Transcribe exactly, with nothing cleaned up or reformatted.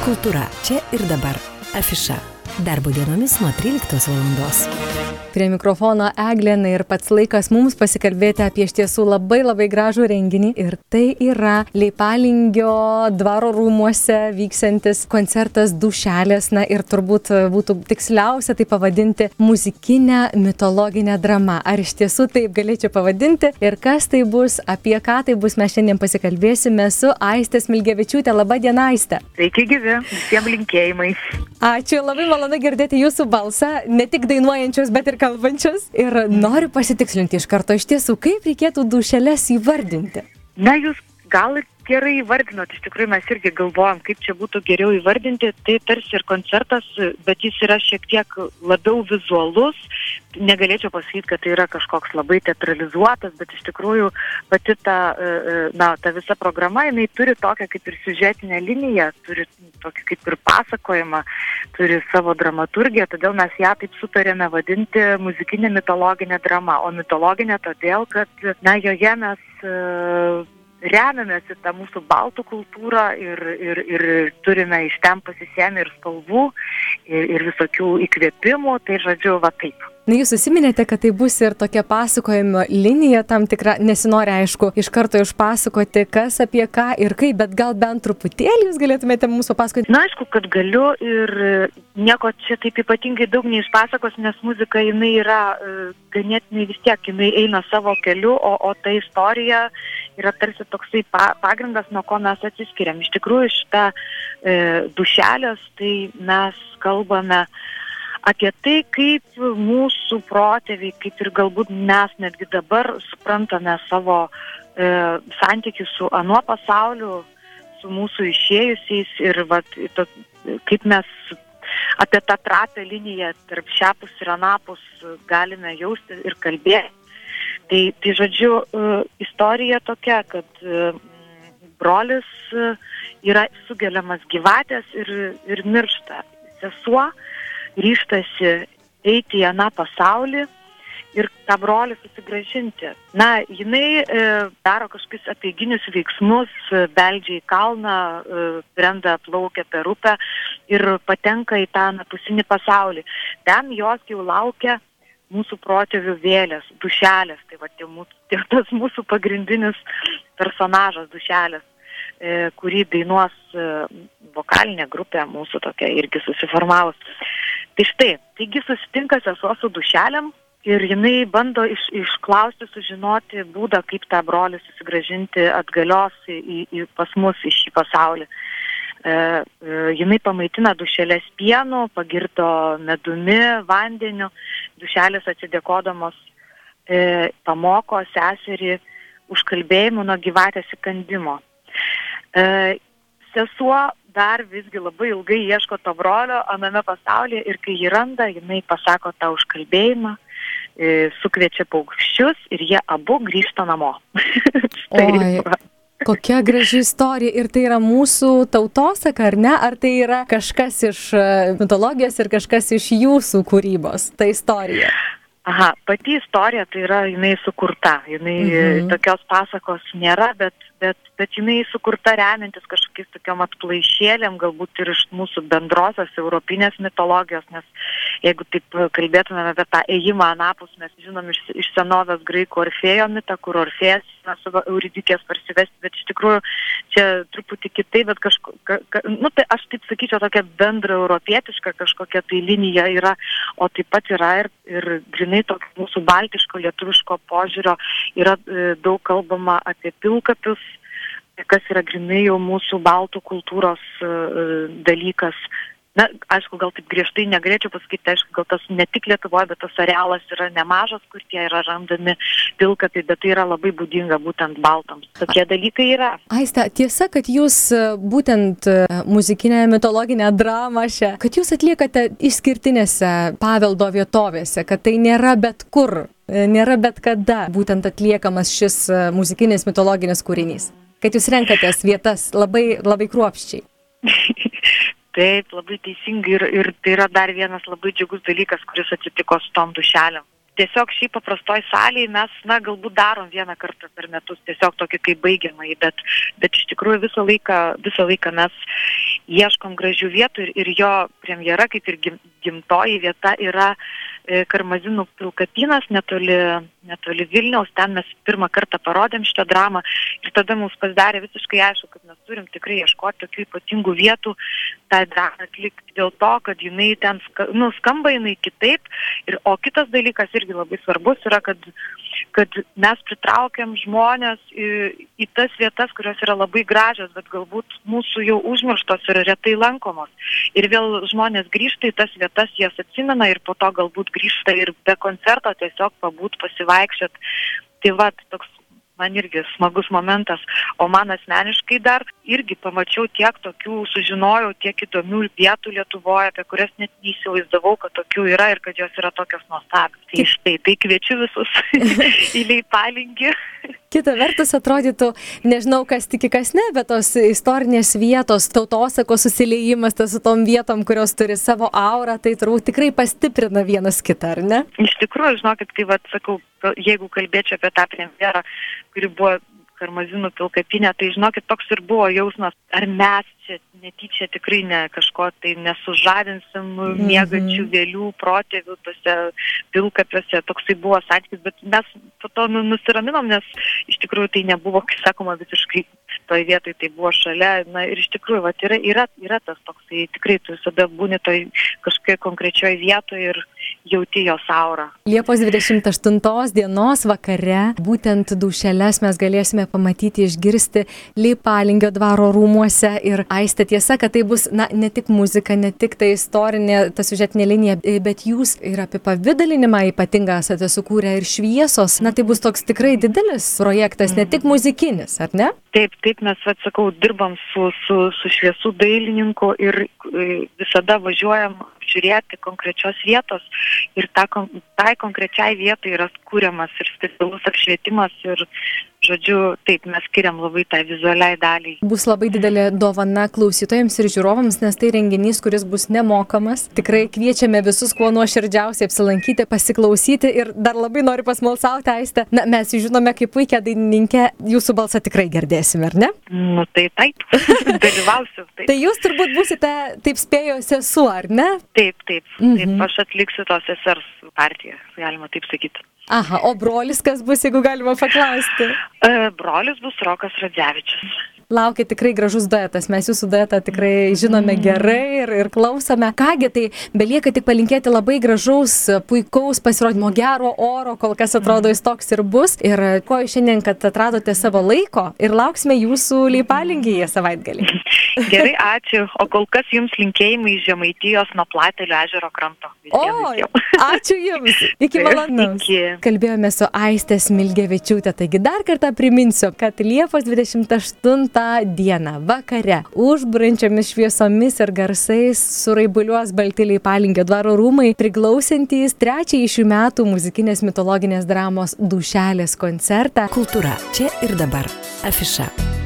Kultūra čia ir dabar. Afiša. Darbo dienomis nuo tryliktos valandos. Prie mikrofono Eglė ir pats laikas mums pasikalbėti apie iš tiesų labai labai gražų renginį. Ir tai yra Leipalingio dvaro rūmuose vyksiantis koncertas Dušelės. Na ir turbūt būtų tiksliausia tai pavadinti muzikinę mitologinę dramą. Ar iš tiesų taip galėčiau pavadinti? Ir kas tai bus, apie ką tai bus, mes šiandien pasikalbėsime su Aiste Smilgevičiūte. Labą dieną, Aiste. Sveiki gyvi, visiems linkėjimai. Ačiū, labai malonu girdėti jūsų balsą, ne tik dainuojančius, bet ir kalbančius. Ir noriu pasitikslinti iš karto, iš tiesų, kaip reikėtų Dušeles įvardinti? Na, jūs gal ir gerai įvardinot, iš tikrųjų mes irgi galvojam, kaip čia būtų geriau įvardinti. Tai tarsi ir koncertas, bet jis yra šiek tiek labiau vizualus. Negalėčiau pasakyti, kad tai yra kažkoks labai teatralizuotas, bet iš tikrųjų pati ta, na, ta visa programa, jinai turi tokią kaip ir siužetinę liniją, turi tokį kaip ir pasakojimą, turi savo dramaturgiją, todėl mes ją taip sutarėme vadinti muzikinė mitologinė drama. O mitologinė todėl, kad, na, joje mes uh, remiamės į tą mūsų baltų kultūrą ir, ir, ir turime iš ten pasisėmę ir spalvų, ir, ir visokių įkvėpimų, tai žodžiu, va taip. Na, jūs susiminėte, kad tai bus ir tokia pasakojimo linija tam tikra, nesinori aišku iš karto išpasakoti, kas apie ką ir kaip, bet gal bent truputėlį jūs galėtumėte mums papasakoti? Na, aišku, kad galiu ir nieko čia taip ypatingai daug neišpasakos, nes muzika jinai yra ganėtinai vis tiek, jinai eina savo keliu, o, o ta istorija yra tarsi toksai pa, pagrindas, nuo ko mes atsiskiriam. Iš tikrųjų, šitą e, Dušelės, tai mes kalbame apie tai, kaip mūsų protėviai, kaip ir galbūt mes netgi dabar suprantame savo e, santykių su anuo pasauliu, su mūsų išėjusiais ir vat, to, kaip mes apie tą trapę liniją tarp šiapus ir anapus galime jausti ir kalbėti. Tai, tai žodžiu, istorija tokia, kad brolis yra sugeliamas gyvatės ir, ir miršta. Sesuo ryžtasi eiti į aną pasaulį ir tą brolį susigrąžinti. Na, jinai e, daro kažkokius apeiginius veiksmus, beldžia į kalną, e, brenda plaukia per upę ir patenka į tą anapusinį pasaulį. Ten jos jau laukia mūsų protėvių vėlės, Dušelės, tai va, tai mūsų, tai tas mūsų pagrindinis personažas Dušelės, e, kurį dainuos e, vokalinė grupė mūsų tokia irgi susiformavus. Tai štai, taigi susitinka sesuo su Dušelėm ir jinai bando iš, išklausti, sužinoti būdą, kaip tą brolį susigrąžinti atgalios į, į, pas mus į šį pasaulį. E, e, jinai pamaitina Dušelės pienu, pagirdo medumi, vandeniu. Dušelės atsidėkodamos e, pamoko seserį užkalbėjimų nuo gyvatės įkandimo. E, sesuo dar visgi labai ilgai ieško to brolio aname pasaulyje ir kai jį randa, jinai pasako tą užkalbėjimą, e, sukviečia paukščius ir jie abu grįžta namo. Oi. Kokia graži istorija. Ir tai yra mūsų tautosaka, ar ne? Ar tai yra kažkas iš mitologijos ir kažkas iš jūsų kūrybos, ta istorija? Aha, pati istorija tai yra, jinai sukurta. Jinai mhm. tokios pasakos nėra, bet, bet, bet jinai sukurta remiantis kažkokiais tokiom atplaišėlėm, galbūt ir iš mūsų bendrosios europinės mitologijos, nes jeigu taip kalbėtume apie tą ėjimą anapus, mes žinom iš, iš senovės graikų Orfėjo mitą, kur Orfėjas savo Euridikės parsivesti, bet iš tikrųjų čia truputį kitai, bet kažko, ka, ka, nu tai aš taip sakyčiau, tokia bendra europietiška kažkokia tai linija yra, o taip pat yra ir, ir grinai tokio mūsų baltiško, lietuviško požiūrio, yra e, daug kalbama apie pilkapius, kas yra grinai jau mūsų baltų kultūros e, dalykas. Na, aišku, gal taip griežtai negalėčiau pasakyti, aišku, gal tas ne tik Lietuvoje, bet tas arealas yra nemažas, kur tie yra randami pilkapiai, bet tai yra labai būdinga būtent baltams. Tokie dalykai yra. Aiste, tiesa, kad jūs būtent muzikinę mitologinę dramą šią, kad jūs atliekate išskirtinėse paveldo vietovėse, kad tai nėra bet kur, nėra bet kada būtent atliekamas šis muzikinis mitologinis kūrinys. Kad jūs renkatės vietas labai, labai kruopščiai. Taip, labai teisingai ir, ir tai yra dar vienas labai džiugus dalykas, kuris atsitiko su tom Dušelėm. Tiesiog šiaip paprastoj salėje mes, na, galbūt darom vieną kartą per metus, tiesiog tokį kaip baigiamąjį, bet, bet iš tikrųjų visą laiką, visą laiką mes ieškom gražių vietų ir, ir jo premjera, kaip ir gim, gimtoji vieta, yra e, Karmazinų pilkapynas netoli, netoli Vilniaus. Ten mes pirmą kartą parodėm šitą dramą ir tada mums pasidarė visiškai aišku, kad mes turim tikrai ieškoti tokių ypatingų vietų tą dramą atlikti dėl to, kad jinai ten ska, nu, skamba jinai kitaip. Ir, o kitas dalykas irgi labai svarbus yra, kad, kad mes pritraukiam žmonės į, į tas vietas, kurios yra labai gražios, bet galbūt mūsų jau užmirštos ir retai lankomos. Ir vėl žmonės grįžta į tas vietas, jas atsimena ir po to galbūt grįžta ir be koncerto tiesiog pabūt, pasivaikščiot. Tai va, toks man irgi smagus momentas. O man asmeniškai dar irgi pamačiau tiek tokių, sužinojau tiek įdomių vietų Lietuvoje, apie kurias net neįsivaizdavau, kad tokių yra ir kad jos yra tokios nuostabios. Tai štai, tai kviečiu visus į Leipalingį. Kita vertus atrodytų, nežinau, kas tiki, kas ne, bet tos istorinės vietos, tautosakos susiliejimas tas su tom vietom, kurios turi savo aurą, tai turbūt tikrai pastiprina vienas kitą, ar ne? Iš tikrųjų, žinokit, kai vat, sakau, jeigu kalbėčiau apie tą premjerą, kuri buvo Karmazinų pilkapynė, tai žinokit, toks ir buvo jausmas, ar mes čia netyčia tikrai ne kažko tai nesužadinsim mm-hmm. miegančių vėlių protėvių tose pilkapiuose, toksai buvo santykis, bet mes po to nusiraminom, nes iš tikrųjų tai nebuvo, kaip sakoma, visiškai toj vietoj, tai buvo šalia, na ir iš tikrųjų, vat, yra, yra, yra tas toksai, tikrai tu visada būni toj kažkokioj konkrečioj vietoje ir jauti jos aurą. Liepos dvidešimt aštuntos dienos vakare būtent Dūšeles mes galėsime pamatyti, išgirsti Leipalingio dvaro rūmuose ir Aiste, tiesa, kad tai bus, na, ne tik muzika, ne tik tai istorinė, ta siužetinė linija, bet jūs ir apie pavidalinimą ypatingą esate sukūrę ir šviesos, na, tai bus toks tikrai didelis projektas, ne tik muzikinis, ar ne? Taip, taip, mes, atsakau, dirbam su, su, su šviesų dailininku ir visada važiuojam žiūrėti konkrečios vietos ir ta, tai konkrečiai vietai yra kūriamas ir specialus apšvietimas ir, žodžiu, taip, mes skiriam labai tai vizualiai daliai. Bus labai didelė dovana klausytojams ir žiūrovams, nes tai renginys, kuris bus nemokamas. Tikrai kviečiame visus kuo nuoširdžiausiai apsilankyti, pasiklausyti ir dar labai noriu pasmalsauti, Aiste. Na, mes žinome, kaip puikia dainininkė, jūsų balsą tikrai girdėsime, ar ne? Nu, tai taip, dalyvausiu. Taip. Tai jūs turbūt būsite, taip spėjo, sesuo, ar ne? Taip, taip, mhm. taip, aš atliksiu tos sesers partiją, galima taip sakyti. Aha, o brolis kas bus, jeigu galima paklausti? E, brolis bus Rokas Radzevičius. Laukia tikrai gražus duetas, mes jūsų duetą tikrai žinome gerai ir, ir klausome. Kągi, tai belieka tik palinkėti labai gražaus, puikaus pasirodymo, gero oro, kol kas atrodo jis toks ir bus. Ir ko šiandien, kad atradote savo laiko ir lauksime jūsų Leipalingyje savaitgalį. Gerai, ačiū. O kol kas jums linkėjimai iš Žemaitijos nuo Platelių ežero kranto. O, ačiū jums. Iki malonaus. Kalbėjome su Aiste Smilgevičiūte, taigi dar kartą priminsiu, kad Liepos dvidešimt aštuntą dieną vakare užburiančiomis šviesomis ir garsais suraibuliuos balti Leipalingio dvaro rūmai, priklausantys trečiąjį šių metų muzikinės mitologinės dramos Dūšelės koncertą. Kultūra čia ir dabar. Afiša.